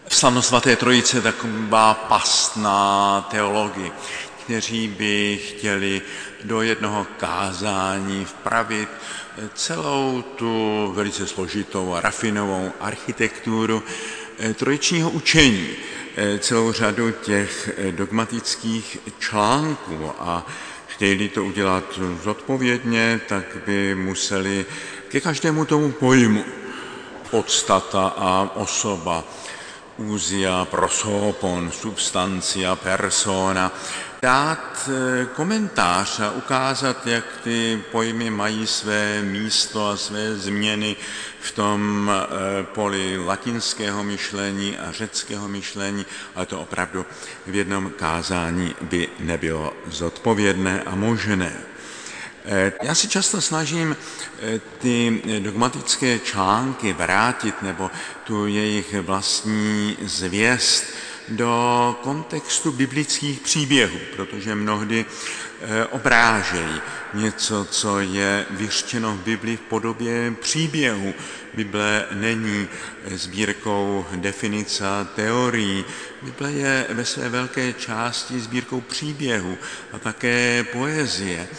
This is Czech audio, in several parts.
Slavnosvaté trojice taková past na teology, kteří by chtěli do jednoho kázání vpravit celou tu velice složitou a rafinovou architekturu trojičního učení, celou řadu těch dogmatických článků, a chtěli to udělat zodpovědně, tak by museli ke každému tomu pojmu podstata a osoba, úzia, prosopon, substancia, persona, dát komentář a ukázat, jak ty pojmy mají své místo a své změny v tom poli latinského myšlení a řeckého myšlení, ale to opravdu v jednom kázání by nebylo zodpovědné a možné. Já si často snažím ty dogmatické články vrátit nebo tu jejich vlastní zvěst do kontextu biblických příběhů, protože mnohdy obrážejí něco, co je vyřčeno v Biblii v podobě příběhu. Bible není sbírkou definic a teorií. Bible je ve své velké části sbírkou příběhů a také poezie.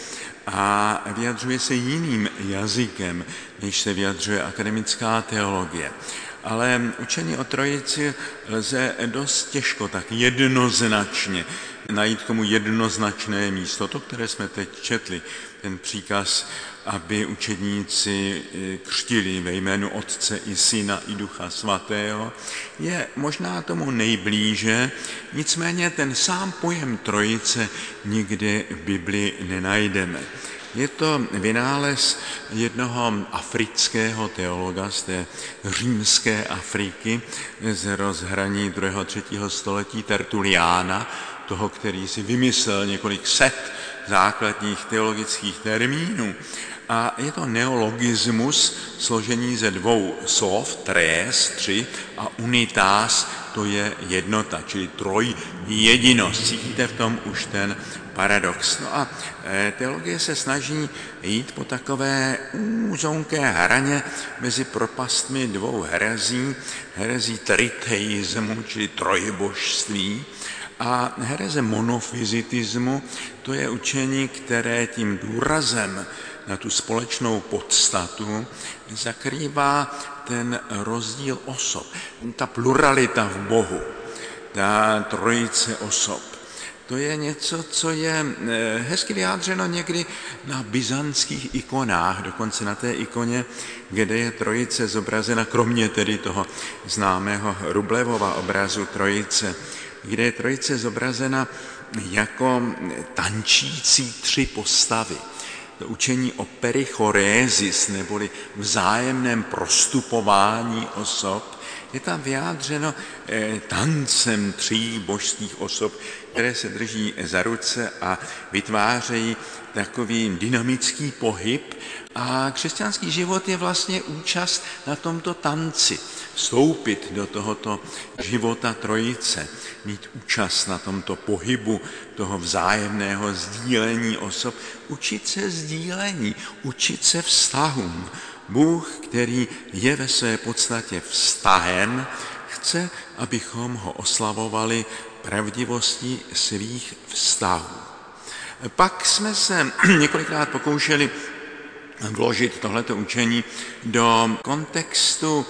A vyjadřuje se jiným jazykem, než se vyjadřuje akademická teologie. Ale učení o trojici lze dost těžko, tak jednoznačně najít komu jednoznačné místo. To, které jsme teď četli, ten příkaz, aby učedníci křtili ve jménu Otce i Syna i Ducha Svatého, je možná tomu nejblíže, nicméně ten sám pojem trojice nikdy v Biblii nenajdeme. Je to vynález jednoho afrického teologa z té římské Afriky z rozhraní 2. a 3. století Tertuliána, toho, který si vymyslel několik set základních teologických termínů. A je to neologismus složení ze dvou slov, tres, tři, a unitas, to je jednota, čili trojjedinost. Cítíte v tom už ten paradox. No a teologie se snaží jít po takové úzonké hraně mezi propastmi dvou herezí triteismu, čili trojbožství, a hereze monofyzitismu, to je učení, které tím důrazem na tu společnou podstatu zakrývá ten rozdíl osob, ta pluralita v Bohu, ta trojice osob. To je něco, co je hezky vyjádřeno někdy na byzantských ikonách, dokonce na té ikoně, kde je trojice zobrazena, kromě tedy toho známého Rublevova obrazu trojice, kde je trojice zobrazena jako tančící tři postavy. To učení o perichorézis, neboli vzájemném prostupování osob, je tam vyjádřeno tancem tří božských osob, které se drží za ruce a vytvářejí takový dynamický pohyb. A křesťanský život je vlastně účast na tomto tanci. Vstoupit do tohoto života trojice, mít účast na tomto pohybu toho vzájemného sdílení osob, učit se sdílení, učit se vztahům. Bůh, který je ve své podstatě vztahem, chce, abychom ho oslavovali pravdivostí svých vztahů. Pak jsme se několikrát pokoušeli vložit tohleto učení do kontextu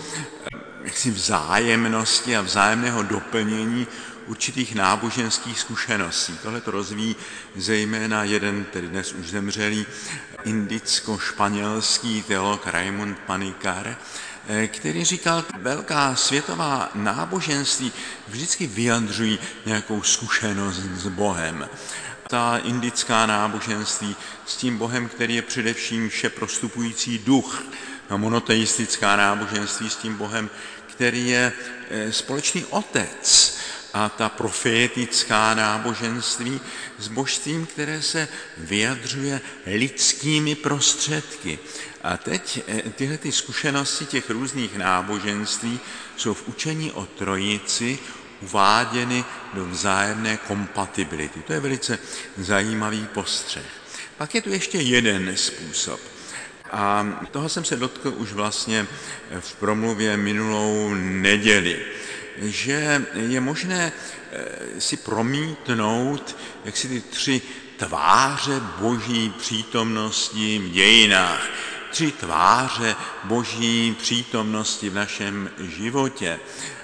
vzájemnosti a vzájemného doplnění určitých náboženských zkušeností. Tohle to rozvíjí zejména jeden, tedy dnes už zemřelý, indicko-španělský teolog Raymond Panikkar, který říkal, velká světová náboženství vždycky vyjadřují nějakou zkušenost s Bohem. Ta indická náboženství s tím Bohem, který je především vše prostupující duch, a monoteistická náboženství s tím Bohem, který je společný otec, a ta profetická náboženství s božstvím, které se vyjadřuje lidskými prostředky. A teď tyhle ty zkušenosti těch různých náboženství jsou v učení o trojici uváděny do vzájemné kompatibility. To je velice zajímavý postřeh. Pak je tu ještě jeden způsob. A toho jsem se dotkl už vlastně v promluvě minulou neděli. že je možné si promítnout jak si ty tři tváře boží přítomnosti v dějinách, tři tváře boží přítomnosti v našem životě.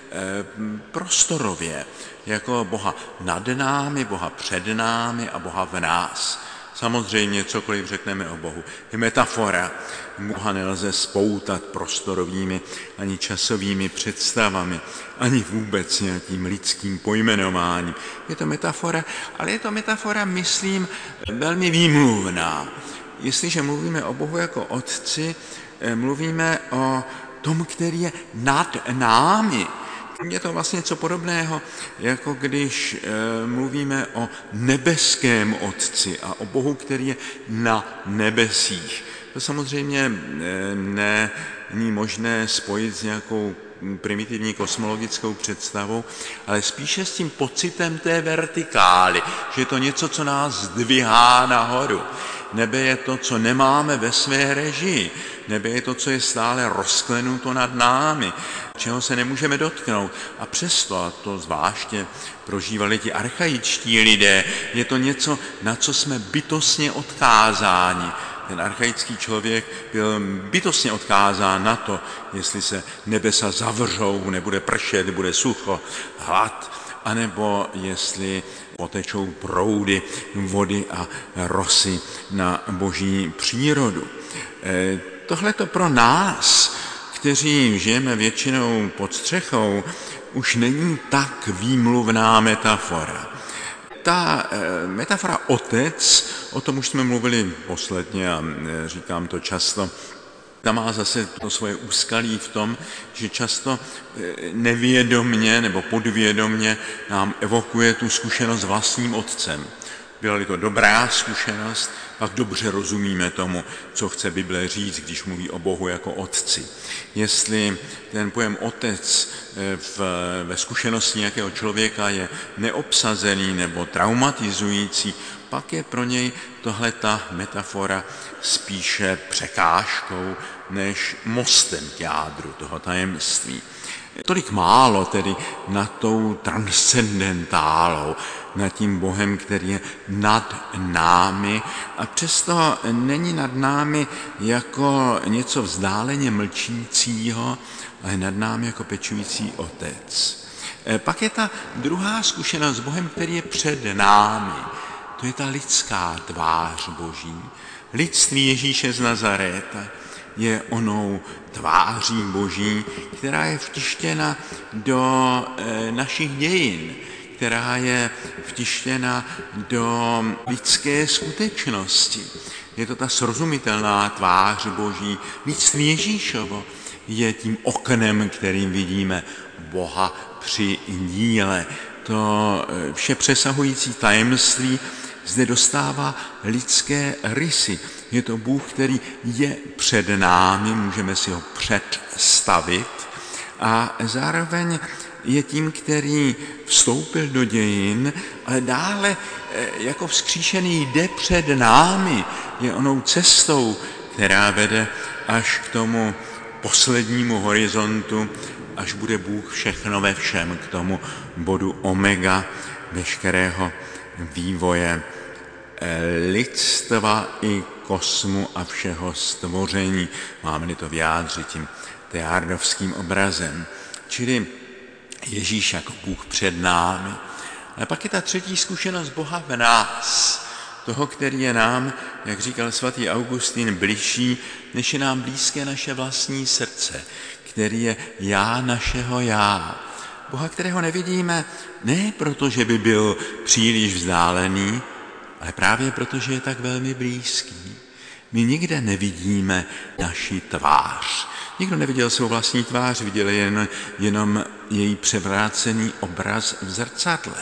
Prostorově, jako Boha nad námi, Boha před námi a Boha v nás. Samozřejmě, cokoliv řekneme o Bohu, je metafora. Boha nelze spoutat prostorovými ani časovými představami, ani vůbec nějakým lidským pojmenováním. Je to metafora, ale je to metafora, myslím, velmi výmluvná. Jestliže mluvíme o Bohu jako Otci, mluvíme o tom, který je nad námi. Je to vlastně něco podobného, jako když mluvíme o nebeském Otci a o Bohu, který je na nebesích. To samozřejmě není možné spojit s nějakou primitivní kosmologickou představou, ale spíše s tím pocitem té vertikály, že je to něco, co nás zdvihá nahoru. Nebe je to, co nemáme ve své režii. Nebe je to, co je stále rozklenuto nad námi, čeho se nemůžeme dotknout. A přesto, a to zvláště prožívali ti archaičtí lidé, je to něco, na co jsme bytostně odkázáni. Ten archaický člověk byl bytostně odkázán na to, jestli se nebesa zavřou, nebude pršet, bude sucho, hlad, anebo jestli potečou proudy vody a rosy na boží přírodu. Tohle to pro nás, kteří žijeme většinou pod střechou, už není tak výmluvná metafora. Ta metafora otec, o tom už jsme mluvili posledně a říkám to často, ta má zase to svoje úskalí v tom, že často nevědomně nebo podvědomně nám evokuje tu zkušenost s vlastním otcem. Byla-li to dobrá zkušenost, pak dobře rozumíme tomu, co chce Bible říct, když mluví o Bohu jako otci. Jestli ten pojem otec ve zkušenosti nějakého člověka je neobsazený nebo traumatizující, pak je pro něj tohleta metafora spíše překážkou než mostem k jádru toho tajemství. Tolik málo tedy nad tou transcendentálou, nad tím Bohem, který je nad námi a přesto není nad námi jako něco vzdáleně mlčícího, ale nad námi jako pečující otec. Pak je ta druhá zkušenost s Bohem, který je před námi. To je ta lidská tvář Boží. Lidství Ježíše z Nazaréta je onou tváří Boží, která je vtištěna do našich dějin, která je vtištěna do lidské skutečnosti. Je to ta srozumitelná tvář Boží. Lidství Ježíšovo je tím oknem, kterým vidíme Boha při díle. To vše přesahující tajemství zde dostává lidské rysy. Je to Bůh, který je před námi, můžeme si ho představit a zároveň je tím, který vstoupil do dějin, ale dále jako vzkříšený jde před námi, je onou cestou, která vede až k tomu poslednímu horizontu, až bude Bůh všechno ve všem, k tomu bodu omega veškerého vývoje lidstva i kosmu a všeho stvoření. Máme-li to vyjádřit tím teardovským obrazem. Čili Ježíš jako Bůh před námi. Ale pak je ta třetí zkušenost Boha v nás. Toho, který je nám, jak říkal svatý Augustín, bližší, než je nám blízké naše vlastní srdce, který je já našeho já. Boha, kterého nevidíme, ne proto, že by byl příliš vzdálený, ale právě proto, že je tak velmi blízký. My nikde nevidíme naši tvář. Nikdo neviděl svou vlastní tvář, viděl jenom její převrácený obraz v zrcadle.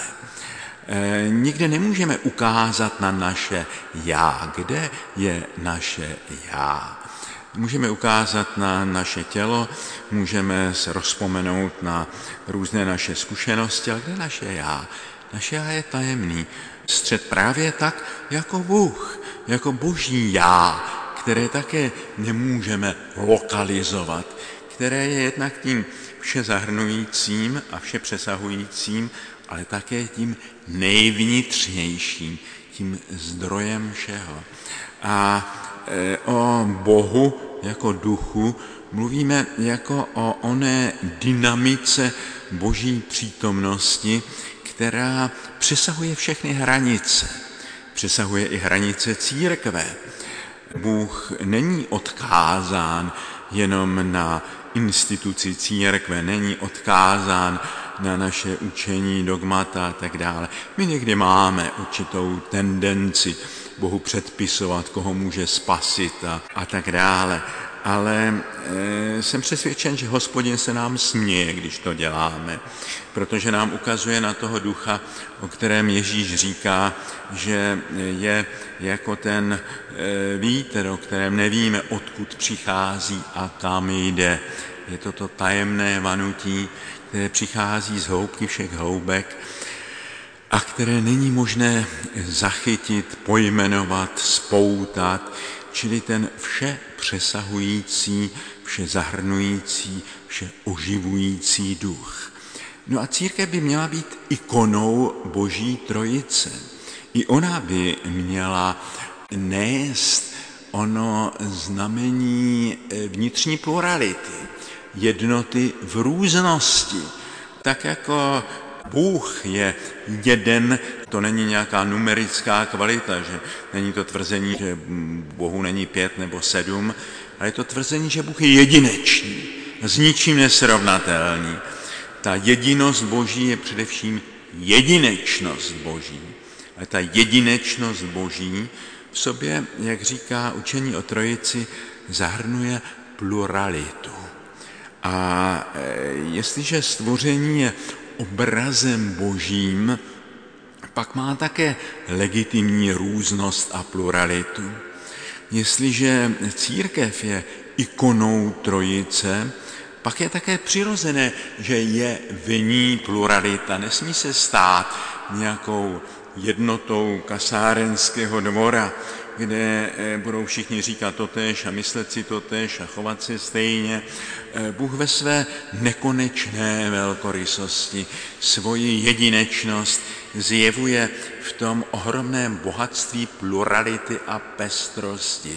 Nikde nemůžeme ukázat na naše já. Kde je naše já? Můžeme ukázat na naše tělo, můžeme se rozpomenout na různé naše zkušenosti, ale kde naše já? Naše já je tajemný. Střed právě tak jako Bůh, jako boží já, které také nemůžeme lokalizovat, které je jednak tím vše zahrnujícím a vše přesahujícím, ale také tím nejvnitřnějším, tím zdrojem všeho. A o Bohu jako duchu mluvíme jako o oné dynamice Boží přítomnosti, která přesahuje všechny hranice. Přesahuje i hranice církve. Bůh není odkázán jenom na instituci církve, není odkázán na naše učení, dogmata a tak dále. My někdy máme určitou tendenci Bohu předpisovat, koho může spasit a tak dále. Ale jsem přesvědčen, že Hospodin se nám směje, když to děláme, protože nám ukazuje na toho ducha, o kterém Ježíš říká, že je jako ten vítr, o kterém nevíme, odkud přichází a kam jde. Je to tajemné vanutí, které přichází z hloubky všech hloubek a které není možné zachytit, pojmenovat, spoutat, čili ten vše přesahující, vše zahrnující, vše oživující duch. No a církev by měla být ikonou Boží trojice. I ona by měla nést ono znamení vnitřní plurality, jednoty v různosti. Tak jako Bůh je jeden, to není nějaká numerická kvalita, že není to tvrzení, že Bohu není 5 nebo 7, ale je to tvrzení, že Bůh je jedinečný, s ničím nesrovnatelný. Ta jedinost Boží je především jedinečnost Boží. A ta jedinečnost Boží v sobě, jak říká učení o Trojici, zahrnuje pluralitu. A jestliže stvoření je obrazem Božím, pak má také legitimní různost a pluralitu. Jestliže církev je ikonou Trojice, pak je také přirozené, že je v ní pluralita. Nesmí se stát nějakou jednotou kasárenského dvora, kde budou všichni říkat totéž a myslet si totéž a chovat se stejně. Bůh ve své nekonečné velkorysosti svoji jedinečnost zjevuje v tom ohromném bohatství plurality a pestrosti.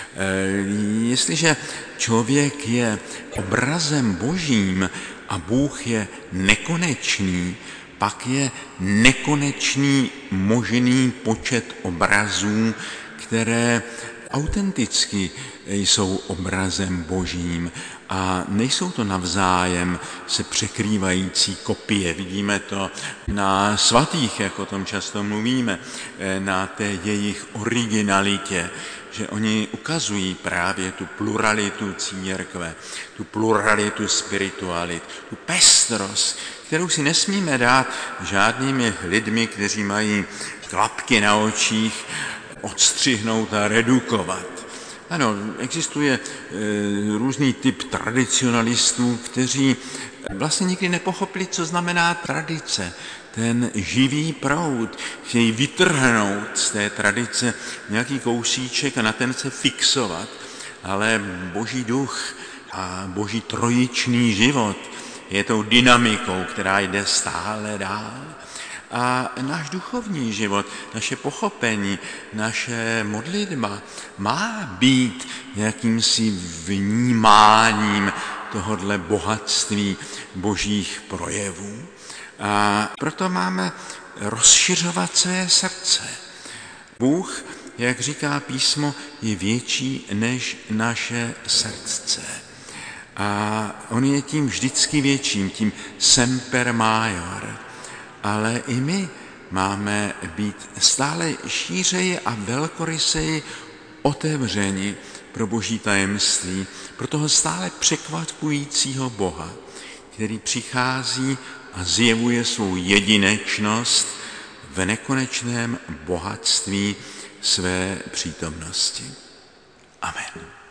Jestliže člověk je obrazem Božím a Bůh je nekonečný, pak je nekonečný možný počet obrazů, které autenticky jsou obrazem Božím a nejsou to navzájem se překrývající kopie. Vidíme to na svatých, jak o tom často mluvíme, na té jejich originalitě, že oni ukazují právě tu pluralitu církve, tu pluralitu spiritualit, tu pestrost, kterou si nesmíme dát žádnými lidmi, kteří mají klapky na očích, odstřihnout a redukovat. Ano, existuje různý typ tradicionalistů, kteří vlastně nikdy nepochopili, co znamená tradice. Ten živý proud, chtějí vytrhnout z té tradice nějaký kousíček a na ten se fixovat. Ale Boží duch a Boží trojičný život je tou dynamikou, která jde stále dál. A náš duchovní život, naše pochopení, naše modlitba má být jakýmsi vnímáním tohodle bohatství božích projevů. A proto máme rozšiřovat své srdce. Bůh, jak říká písmo, je větší než naše srdce. A on je tím vždycky větším, tím semper major. Ale i my máme být stále šířeji a velkoryseji otevřeni pro boží tajemství, pro toho stále překvapujícího Boha, který přichází a zjevuje svou jedinečnost v nekonečném bohatství své přítomnosti. Amen.